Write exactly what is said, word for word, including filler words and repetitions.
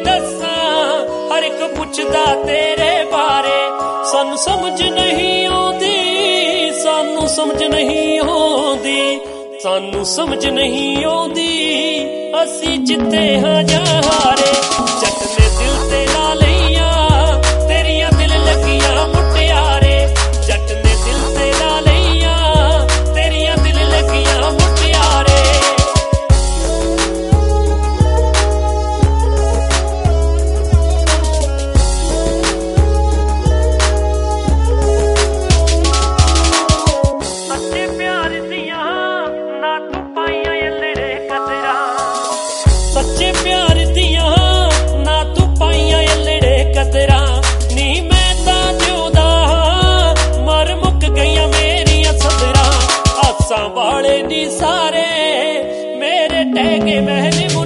दसां हर एक पुछदा तेरे बारे। सानू समझ नहीं आउंदी, सानू समझ नहीं आउंदी, सानू समझ नहीं आउंदी, असी जिते हां जां हारे। जट ने दिल ते ला लईयां तेरियां दिल लगियां मुटियारे। जट ने दिल ते ला लईयां तेरियां दिल लगियां मुटियारे। सच्चे प्यार दियां ना तू पाइयां एलड़े कदरां, सच्चे प्यार दियां ना तू पाइयां एलड़े कदरां। नी मैं तां जिउंदा मर मुक गईयां मेरियां सदरां। आसां वाले नी सारे मेरे टह गए महल